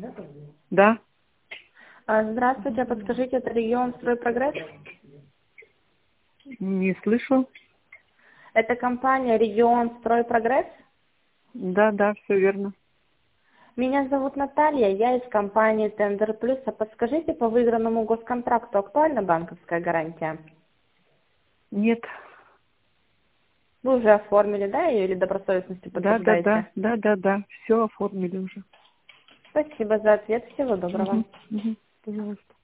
Да. Здравствуйте, подскажите, это регион «Стройпрогресс»? Не слышу. Это компания «Регион «Стройпрогресс»? Да, да, все верно. Меня зовут Наталья, я из компании «Тендер Плюс». А подскажите, по выигранному госконтракту актуальна банковская гарантия? Нет. Вы уже оформили, да, ее или добросовестностью подтверждаете? Да. Все оформили уже. Спасибо за ответ, всего доброго. Пожалуйста.